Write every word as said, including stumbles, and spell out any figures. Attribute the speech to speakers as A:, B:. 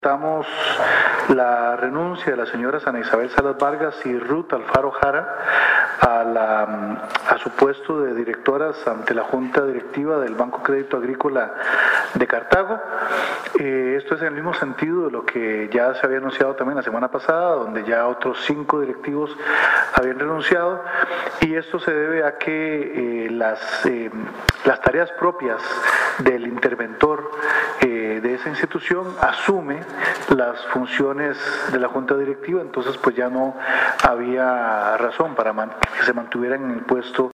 A: Damos la renuncia de la señora Sana Isabel Salas Vargas y Ruth Alfaro Jara a, la, a su puesto de directoras ante la Junta Directiva del Banco Crédito Agrícola de Cartago. Eh, esto es en el mismo sentido de lo que ya se había anunciado también la semana pasada, donde ya otros cinco directivos habían renunciado, y esto se debe a que eh, las, eh, las tareas propias del interventor eh, de esa institución asume las funciones de la Junta Directiva. Entonces pues ya no había razón para man- que se mantuvieran en el puesto